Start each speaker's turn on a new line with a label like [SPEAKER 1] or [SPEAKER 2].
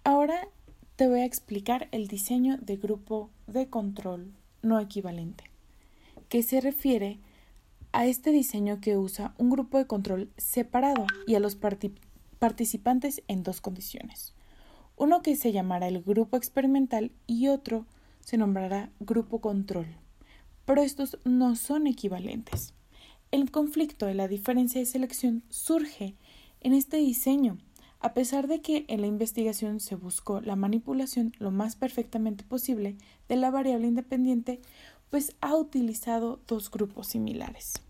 [SPEAKER 1] Ahora te voy a explicar el diseño de grupo de control no equivalente, que se refiere a este diseño que usa un grupo de control separado y a los participantes en dos condiciones. Uno que se llamará el grupo experimental y otro se nombrará grupo control, pero estos no son equivalentes. El conflicto de la diferencia de selección surge en este diseño, a pesar de que en la investigación se buscó la manipulación lo más perfectamente posible de la variable independiente, pues ha utilizado dos grupos similares.